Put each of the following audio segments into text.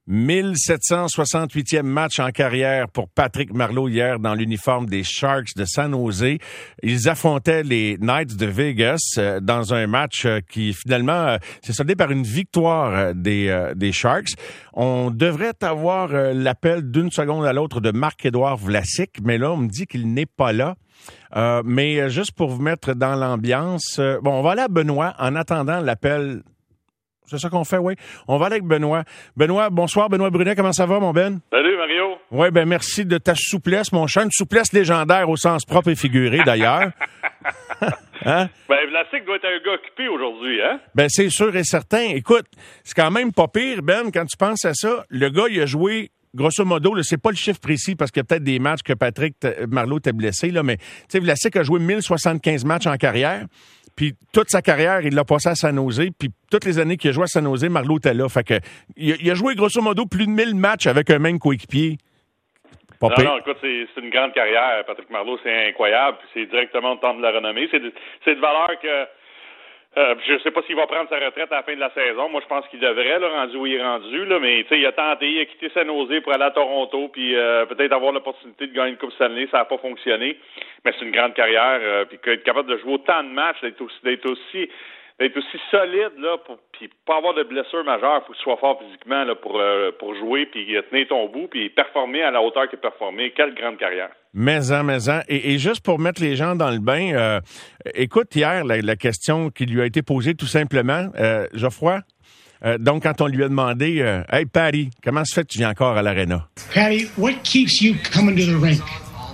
1768e match en carrière pour Patrick Marleau hier dans l'uniforme des Sharks de San Jose. Ils affrontaient les Knights de Vegas dans un match qui finalement s'est soldé par une victoire des Sharks. On devrait avoir l'appel d'une seconde à l'autre de Marc-Édouard Vlasic, mais là, on me dit qu'il n'est pas là. Mais juste pour vous mettre dans l'ambiance, on va aller à Benoît en attendant l'appel. C'est ça qu'on fait, oui. On va aller avec Benoît. Benoît, bonsoir. Benoît Brunet, comment ça va, mon Ben? Salut, Mario. Oui, merci de ta souplesse, mon cher. Une souplesse légendaire au sens propre et figuré, d'ailleurs. Hein? Vlasic doit être un gars occupé aujourd'hui, hein? C'est sûr et certain. Écoute, c'est quand même pas pire, Ben, quand tu penses à ça. Le gars, il a joué, grosso modo, là, c'est pas le chiffre précis parce qu'il y a peut-être des matchs que Patrick Marleau t'est blessé, là, mais tu sais, Vlasic a joué 1075 matchs en carrière. Puis toute sa carrière, il l'a passé à San Jose. Puis toutes les années qu'il a joué à San Jose, Marleau était là. Fait que il a joué grosso modo plus de 1000 matchs avec un même coéquipier. Non, écoute, c'est une grande carrière. Patrick Marleau, c'est incroyable. Puis c'est directement le temps de la renommée. C'est de valeur que je sais pas s'il va prendre sa retraite à la fin de la saison. Moi, je pense qu'il devrait, là, rendu où il est rendu. Là, mais tu sais, il a tenté, il a quitté San Jose pour aller à Toronto, puis peut-être avoir l'opportunité de gagner une Coupe Stanley. Ça n'a pas fonctionné. Mais c'est une grande carrière. Puis être capable de jouer autant de matchs, d'être aussi solide, là, puis pas avoir de blessure majeure, il faut que tu sois fort physiquement là, pour jouer, puis tenir ton bout, puis performer à la hauteur qu'il performé. Quelle grande carrière. Mais. Et juste pour mettre les gens dans le bain, écoute hier la question qui lui a été posée tout simplement, Geoffroy. Donc, quand on lui a demandé, Hey, Patty, comment se fait que tu viens encore à l'Arena? Patty, what keeps you coming to the rink?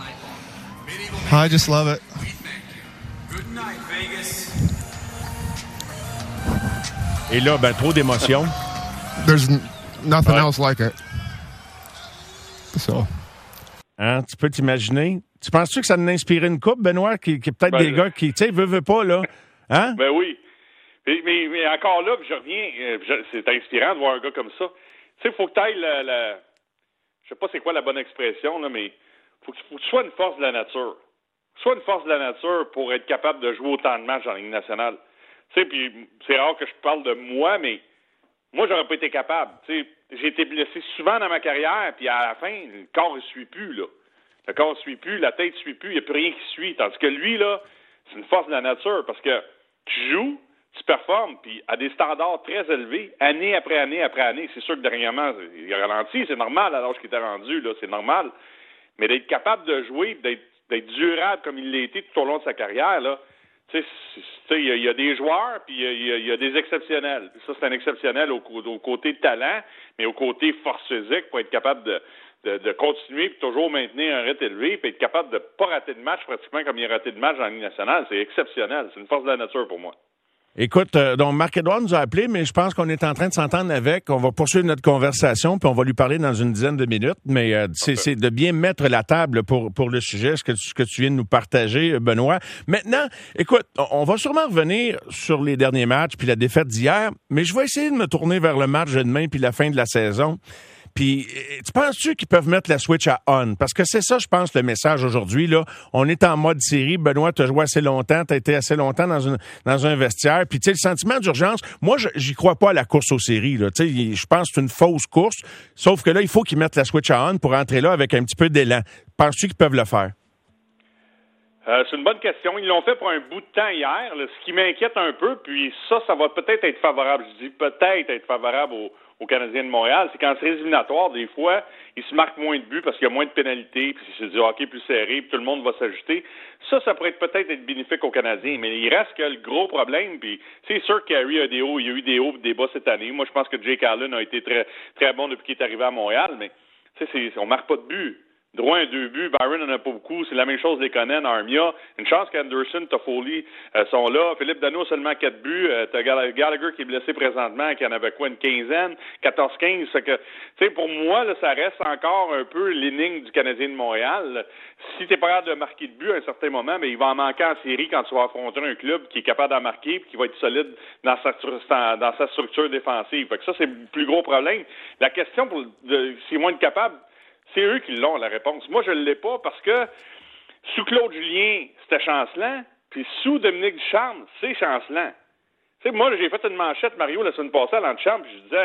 I just love it. Et là, trop d'émotions. There's nothing else like it. So. Hein, tu peux t'imaginer? Tu penses-tu que ça nous inspire une coupe, Benoît, qui est peut-être des gars qui, tu sais, veut pas, là? Hein? Ben oui. Mais encore là, je reviens, c'est inspirant de voir un gars comme ça. Tu sais, faut que tu ailles je sais pas c'est quoi la bonne expression, là, mais faut que tu sois une force de la nature. Sois une force de la nature pour être capable de jouer autant de matchs dans la Ligue nationale. Tu sais, puis c'est rare que je parle de moi, mais moi, j'aurais pas été capable. Tu sais, j'ai été blessé souvent dans ma carrière, puis à la fin, le corps ne suit plus, là. Le corps ne suit plus, la tête ne suit plus, il n'y a plus rien qui suit. Tandis que lui, là, c'est une force de la nature, parce que tu joues, tu performes, puis à des standards très élevés, année après année après année. C'est sûr que dernièrement, il a ralenti, c'est normal à l'âge qu'il était rendu, là, c'est normal. Mais d'être capable de jouer, d'être durable comme il l'a été tout au long de sa carrière, là, tu sais, il y a des joueurs, puis il y a des exceptionnels. Puis ça, c'est un exceptionnel au côté talent, mais au côté force physique pour être capable de continuer puis toujours maintenir un rythme élevé, puis être capable de pas rater de match pratiquement comme il a raté de match dans la Ligue nationale. C'est exceptionnel. C'est une force de la nature pour moi. Écoute, donc Marc-Édouard nous a appelé, mais je pense qu'on est en train de s'entendre avec. On va poursuivre notre conversation, puis on va lui parler dans une dizaine de minutes. Mais c'est de bien mettre la table pour le sujet, ce que tu viens de nous partager, Benoît. Maintenant, écoute, on va sûrement revenir sur les derniers matchs puis la défaite d'hier, mais je vais essayer de me tourner vers le match de demain puis la fin de la saison. Puis, tu penses-tu qu'ils peuvent mettre la switch à on? Parce que c'est ça, je pense, le message aujourd'hui, là. On est en mode série. Benoît, t'as joué assez longtemps, t'as été assez longtemps dans un vestiaire. Puis, tu sais, le sentiment d'urgence, moi, j'y crois pas à la course aux séries, là. Tu sais, je pense que c'est une fausse course. Sauf que là, il faut qu'ils mettent la switch à on pour entrer là avec un petit peu d'élan. Penses-tu qu'ils peuvent le faire? C'est une bonne question. Ils l'ont fait pour un bout de temps hier, là, ce qui m'inquiète un peu. Puis ça va peut-être être favorable. Je dis peut-être être favorable aux Canadiens de Montréal. C'est qu'en séries éliminatoires, des fois, ils se marquent moins de buts parce qu'il y a moins de pénalités, puis c'est du hockey plus serré, puis tout le monde va s'ajuster. Ça pourrait peut-être être bénéfique aux Canadiens. Mais il reste que le gros problème, puis c'est sûr qu'Harry a des hauts, il y a eu des hauts et des bas cette année. Moi, je pense que Jake Allen a été très, très bon depuis qu'il est arrivé à Montréal, mais tu sais, on marque pas de buts. Drouin a 2 buts, Byron n'en a pas beaucoup. C'est la même chose les Conan, Armia. Une chance qu'Anderson, Toffoli sont là. Philippe Danault seulement 4 buts. T'as Gallagher qui est blessé présentement, qui en avait quoi, une quinzaine? 14-15. C'est que, tu sais, pour moi, là, ça reste encore un peu l'énigme du Canadien de Montréal. Si t'es pas capable de marquer de but à un certain moment, mais il va en manquer en série quand tu vas affronter un club qui est capable d'en marquer et qui va être solide dans sa structure défensive. Fait que ça, c'est le plus gros problème. La question s'ils vont être capables, c'est eux qui l'ont, la réponse. Moi, je ne l'ai pas parce que sous Claude Julien, c'était chancelant, puis sous Dominique Ducharme, c'est chancelant. Tu sais, moi, j'ai fait une manchette, Mario, la semaine passée à l'antichambre, puis je disais,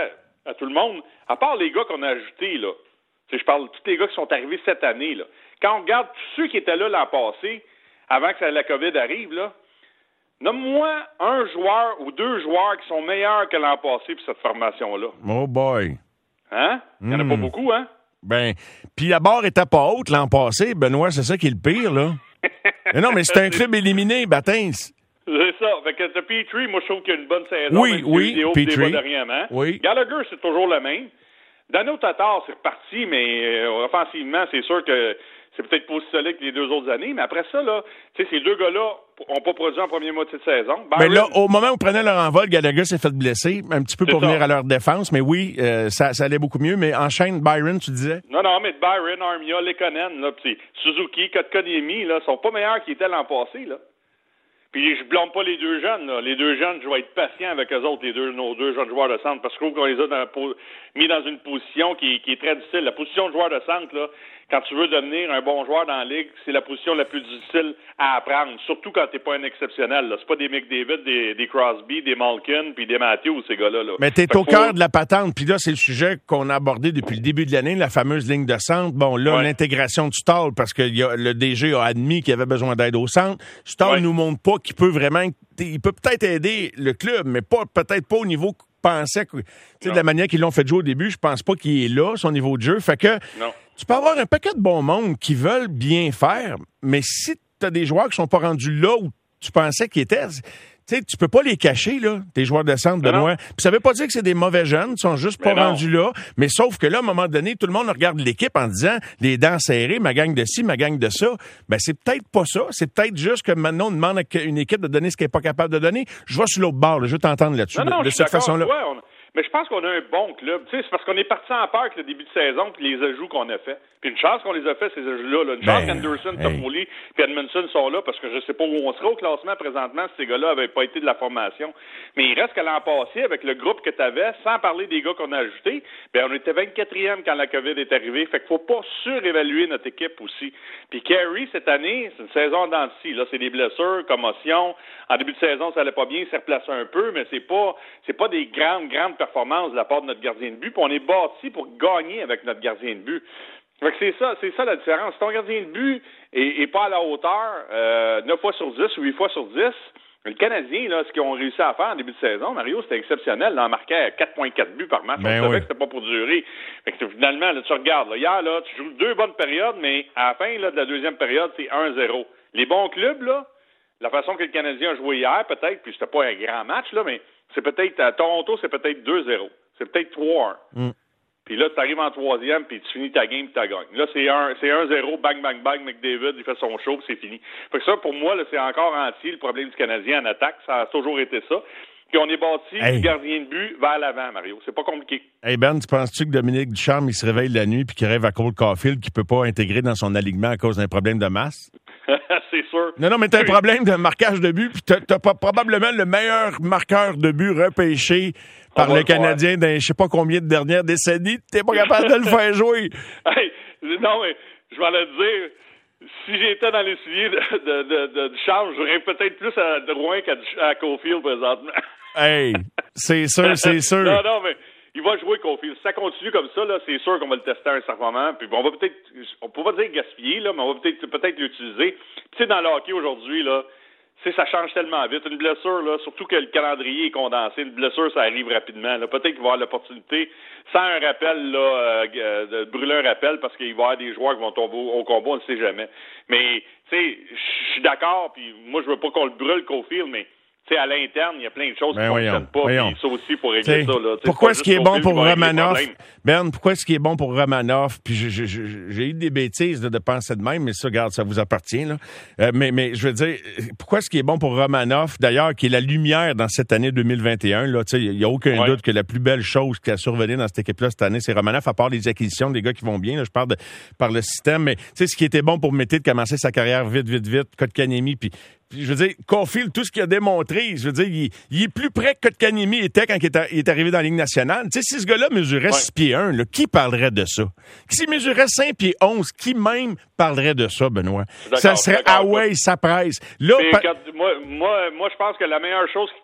à tout le monde, à part les gars qu'on a ajoutés, là. Je parle de tous les gars qui sont arrivés cette année, là. Quand on regarde tous ceux qui étaient là l'an passé, avant que la COVID arrive, là, nomme-moi un joueur ou deux joueurs qui sont meilleurs que l'an passé pour cette formation-là. Oh boy. Hein? Il n'y en a pas beaucoup, hein? Ben, puis la barre était pas haute l'an passé, Benoît, c'est ça qui est le pire, là. Mais non, mais c'est un club éliminé, Batins. C'est ça. Fait que Petrie, moi, je trouve qu'il y a une bonne saison. Oui, Petrie. Dernièrement. Oui. Gallagher, c'est toujours le même. Dano Tatar, c'est reparti, mais offensivement, c'est sûr que c'est peut-être pas aussi solide que les deux autres années. Mais après ça, là, tu sais, ces deux gars-là n'ont pas produit en première moitié de saison. Mais là, au moment où ils prenaient leur envol, Gallagher s'est fait blesser, un petit peu pour venir à leur défense. Mais oui, ça allait beaucoup mieux. Mais enchaîne Byron, tu disais? Non, mais Byron, Armia, Lekonen, là, pis Suzuki, Kotkaniemi, là, sont pas meilleurs qu'ils étaient l'an passé, là. Puis je blâme pas les deux jeunes, là. Les deux jeunes, je vais être patient avec eux autres, nos deux jeunes joueurs de centre, parce que je trouve qu'on les a mis dans une position qui est très difficile. La position de joueur de centre, là, quand tu veux devenir un bon joueur dans la ligue, c'est la position la plus difficile à apprendre, surtout quand t'es pas un exceptionnel, là. C'est pas des McDavid, des Crosby, des Malkin, puis des Matthews, ces gars-là, là. Mais t'es au cœur de la patente, puis là, c'est le sujet qu'on a abordé depuis le début de l'année, la fameuse ligne de centre. Bon, là, l'intégration du Stahl, parce que le DG a admis qu'il avait besoin d'aide au centre. Stahl nous montre pas qu'il peut vraiment... Il peut peut-être aider le club, mais peut-être pas au niveau qu'on pensait. Tu sais, de la manière qu'ils l'ont fait jouer au début, je pense pas qu'il est là, son niveau de jeu. Fait que tu peux avoir un paquet de bon monde qui veulent bien faire, mais si tu as des joueurs qui sont pas rendus là où tu pensais qu'ils étaient... Tu sais, tu peux pas les cacher, là, tes joueurs de centre, Benoît. Puis ça veut pas dire que c'est des mauvais jeunes, ils sont juste pas rendus là. Mais sauf que là, à un moment donné, tout le monde regarde l'équipe en disant, les dents serrées, ma gang de ci, ma gang de ça. Ben, c'est peut-être pas ça. C'est peut-être juste que maintenant, on demande à une équipe de donner ce qu'elle est pas capable de donner. Je vais sur l'autre bord, là, je veux t'entendre là-dessus. De cette façon-là. Mais je pense qu'on a un bon club. Tu sais, c'est parce qu'on est parti en peur avec le début de saison puis les ajouts qu'on a fait. Puis une chance qu'on les a fait, ces ajouts-là. Là. Une chance qu'Anderson, Toffoli puis Edmondson sont là parce que je sais pas où on sera au classement présentement si ces gars-là avaient pas été de la formation. Mais il reste que l'an passé, avec le groupe que tu avais, sans parler des gars qu'on a ajoutés, ben on était 24e quand la COVID est arrivée. Fait qu'il faut pas surévaluer notre équipe aussi. Puis Carey, cette année, c'est une saison en dents de scie. Là, c'est des blessures, commotions. En début de saison, ça allait pas bien, il s'est replacé un peu, mais c'est pas des grandes performances de la part de notre gardien de but. Puis on est bâti pour gagner avec notre gardien de but. Fait que c'est ça la différence. Si ton gardien de but est pas à la hauteur, 9 fois sur 10 ou 8 fois sur 10, le Canadien, là, ce qu'ils ont réussi à faire en début de saison, Mario, c'était exceptionnel. Là, on marquait 4,4 buts par match. On savait que c'était pas pour durer. Fait que finalement, là, tu regardes, là, hier, là, tu joues 2 bonnes périodes, mais à la fin là, de la deuxième période, c'est 1-0. Les bons clubs, là, la façon que le Canadien a joué hier, peut-être, puis c'était pas un grand match, là, mais c'est peut-être, à Toronto, c'est peut-être 2-0. C'est peut-être 3-1. Puis là, tu arrives en troisième, puis tu finis ta game, puis tu gagnes. Là, c'est 1-0, bang, bang, bang, McDavid, il fait son show, puis c'est fini. Fait que ça, pour moi, là, c'est encore entier, le problème du Canadien en attaque. Ça a toujours été ça. Puis on est bâti du gardien de but vers l'avant, Mario. C'est pas compliqué. Hey Ben, tu penses-tu que Dominique Ducharme, il se réveille la nuit puis qu'il rêve à Cole Caulfield qu'il peut pas intégrer dans son alignement à cause d'un problème de masse? C'est sûr. Non, mais t'as un problème de marquage de but, puis t'as probablement le meilleur marqueur de but repêché par le Canadien dans je sais pas combien de dernières décennies. T'es pas capable de le faire jouer. Hey, non, mais je vais le dire. Si j'étais dans les souliers de Ducharme, j'aurais peut-être plus à Drouin qu'à Caulfield présentement. Hey, c'est sûr, c'est sûr. Non, mais il va jouer Caulfield. Si ça continue comme ça, là, c'est sûr qu'on va le tester à un certain moment. Puis on va peut-être, on peut pas dire gaspiller, là, mais on va peut-être l'utiliser. Tu sais, dans le hockey aujourd'hui, là, ça change tellement vite. Une blessure, là, surtout que le calendrier est condensé, une blessure, ça arrive rapidement. Là. Peut-être qu'il va y avoir l'opportunité, sans un rappel, là, de brûler un rappel, parce qu'il va y avoir des joueurs qui vont tomber au combat, on ne sait jamais. Mais, tu sais, je suis d'accord, puis moi, je veux pas qu'on le brûle, Caulfield, mais tu sais, à l'interne, il y a plein de choses qui ne fonctionnent pas. Puis ça aussi, il faut régler ça. Là. Pourquoi est-ce qu'il est bon pour Romanov? Ben, pourquoi est-ce qu'il est bon pour Romanov? Puis j'ai eu des bêtises de penser de même, mais ça, regarde, ça vous appartient. Là. Mais je veux dire, pourquoi est-ce qu'il est bon pour Romanov? D'ailleurs, qui est la lumière dans cette année 2021. Là, il n'y a aucun doute que la plus belle chose qui a survenu dans cette équipe-là cette année, c'est Romanov, à part les acquisitions des gars qui vont bien. Là, je parle par le système. Mais tu sais, ce qui était bon pour Mété de commencer sa carrière vite, Kotkaniemi, puis je veux dire, Caulfield, tout ce qu'il a démontré, je veux dire, il est plus près que Kotkaniemi était quand il est arrivé dans la Ligue nationale. Tu sais, si ce gars-là mesurait 6 pieds 1, là, qui parlerait de ça? S'il mesurait 5 pieds 11, qui même parlerait de ça, Benoît? Ça serait, ça presse. Là, moi, je pense que la meilleure chose...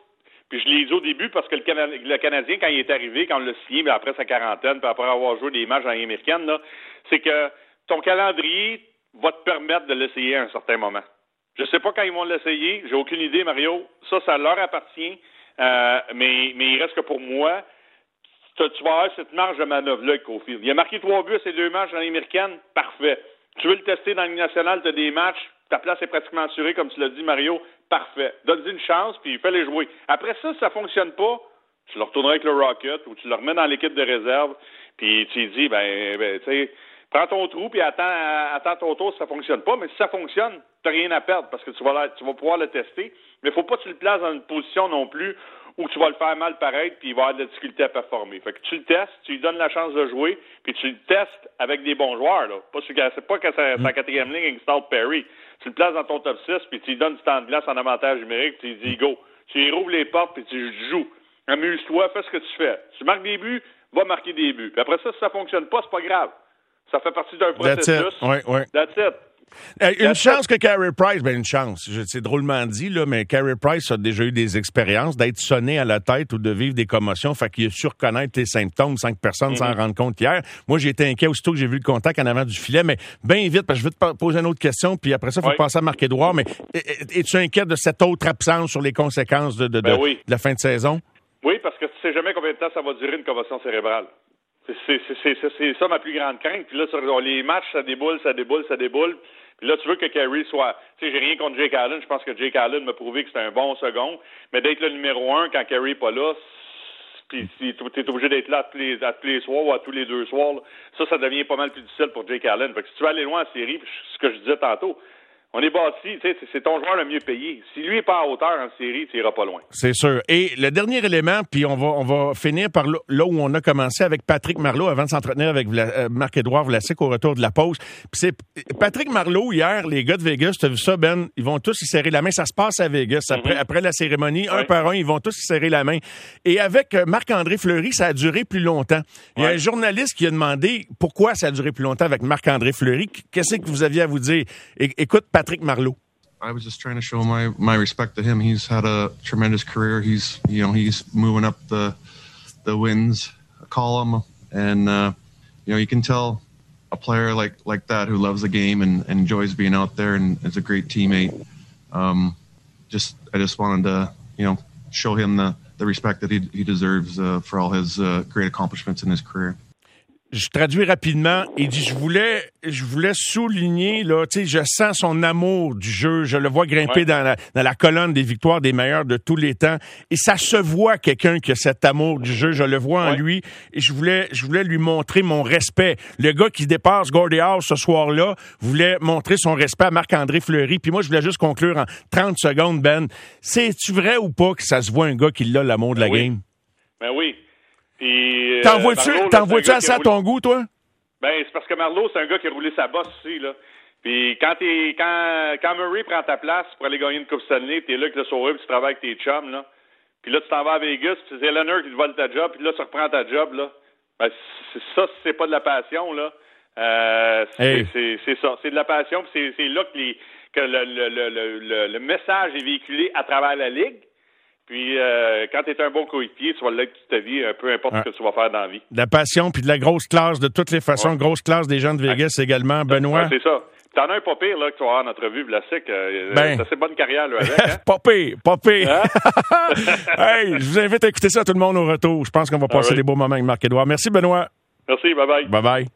Puis je l'ai dit au début parce que le Canadien, quand il est arrivé, quand on l'a signé, bien après sa quarantaine, puis après avoir joué des matchs dans les américaines, là, c'est que ton calendrier va te permettre de l'essayer à un certain moment. Je sais pas quand ils vont l'essayer, j'ai aucune idée, Mario. Ça leur appartient. Mais il reste que pour moi, tu vas avoir cette marge de manœuvre-là avec Caulfield. Il a marqué 3 buts à ces 2 matchs dans l'américaine, parfait. Tu veux le tester dans la Ligue nationale, tu as des matchs, ta place est pratiquement assurée, comme tu l'as dit, Mario, parfait. Donne-lui une chance, puis fais-les jouer. Après ça, si ça fonctionne pas, tu le retourneras avec le Rocket, ou tu le remets dans l'équipe de réserve, puis tu lui dis, tu sais, prends ton trou, puis attends ton tour si ça fonctionne pas. Mais si ça fonctionne, t'as rien à perdre, parce que tu vas pouvoir le tester. Mais faut pas que tu le places dans une position non plus où tu vas le faire mal paraître, puis il va avoir de la difficulté à performer. Fait que tu le testes, tu lui donnes la chance de jouer, puis tu le testes avec des bons joueurs, là. C'est pas que c'est sa quatrième ligne avec Stout Perry. Tu le places dans ton top 6, puis tu lui donnes du temps de glace en avantage numérique, puis tu lui dis go. Tu lui rouvres les portes, puis tu joues. Amuse-toi, fais ce que tu fais. Tu marques des buts, va marquer des buts. Puis après ça, si ça fonctionne pas, c'est pas grave. Ça fait partie d'un processus. That's it. Une chance que Carey Price, une chance, c'est drôlement dit, là, mais Carey Price a déjà eu des expériences d'être sonné à la tête ou de vivre des commotions, fait qu'il a su reconnaître les symptômes sans que personne s'en rende compte hier. Moi, j'ai été inquiet aussitôt que j'ai vu le contact en avant du filet, mais bien vite, parce que je veux te poser une autre question, puis après ça, il faut passer à Marc-Édouard, mais es-tu inquiet de cette autre absence sur les conséquences de la fin de saison? Oui, parce que tu sais jamais combien de temps ça va durer une commotion cérébrale. C'est ça ma plus grande crainte. Puis là, sur les matchs, ça déboule. Puis là, tu veux que Carey soit... Tu sais, j'ai rien contre Jake Allen. Je pense que Jake Allen m'a prouvé que c'est un bon second. Mais d'être le numéro 1 quand Carey n'est pas là, puis si tu es obligé d'être là à tous les soirs ou à tous les 2 soirs, là, ça devient pas mal plus difficile pour Jake Allen. Fait que si tu veux aller loin en série, ce que je disais tantôt, on est bâti, tu sais, c'est ton joueur le mieux payé. Si lui n'est pas à hauteur en série, tu n'iras pas loin. C'est sûr. Et le dernier élément, puis on va finir par là où on a commencé avec Patrick Marleau avant de s'entretenir avec Marc-Édouard Vlasic au retour de la pause. Puis c'est Patrick Marleau, hier, les gars de Vegas, tu as vu ça, Ben? Ils vont tous se serrer la main. Ça se passe à Vegas. Après la cérémonie, un par un, ils vont tous se serrer la main. Et avec Marc-André Fleury, ça a duré plus longtemps. Il y a un journaliste qui a demandé pourquoi ça a duré plus longtemps avec Marc-André Fleury. Qu'est-ce que vous aviez à vous dire? Écoute, Patrick Marleau. I was just trying to show my respect to him. He's had a tremendous career. He's moving up the wins column, and you can tell a player like that who loves the game and enjoys being out there and is a great teammate. I just wanted to show him the respect that he deserves for all his great accomplishments in his career. Je traduis rapidement. Il dit, je voulais souligner, là, tu sais, je sens son amour du jeu. Je le vois grimper dans la colonne des victoires des meilleurs de tous les temps. Et ça se voit quelqu'un qui a cet amour du jeu. Je le vois en lui. Et je voulais lui montrer mon respect. Le gars qui dépasse Gordie Howe ce soir-là voulait montrer son respect à Marc-André Fleury. Puis moi, je voulais juste conclure en 30 secondes, Ben. C'est-tu vrai ou pas que ça se voit un gars qui a l'amour de la game? Ben oui. Puis, t'envoies-tu assez à ton goût, toi? Ben, c'est parce que Marleau, c'est un gars qui a roulé sa bosse aussi, là. Puis quand Murray prend ta place pour aller gagner une Coupe Stanley, t'es là avec le sourire, puis tu travailles avec tes chums, là. Puis là, tu t'en vas à Vegas, puis c'est Leonard qui te vole ta job, puis là, tu reprends ta job, là. Ben, c'est pas de la passion, là. C'est ça. C'est de la passion, puis c'est là que le message est véhiculé à travers la Ligue. Puis, quand tu es un bon coéquipier, tu vas l'être toute ta vie, peu importe ce que tu vas faire dans la vie. De la passion, puis de la grosse classe, de toutes les façons. Grosse classe des gens de Vegas également. Benoît? C'est ça. T'en as un pas pire, là, que tu vas avoir en entrevue, Vlasic. C'est assez bonne carrière, là, avec. Hein? Pas pire. Hein? Hey, je vous invite à écouter ça, tout le monde, au retour. Je pense qu'on va passer des beaux moments avec Marc-Édouard. Merci, Benoît. Merci, bye-bye. Bye-bye.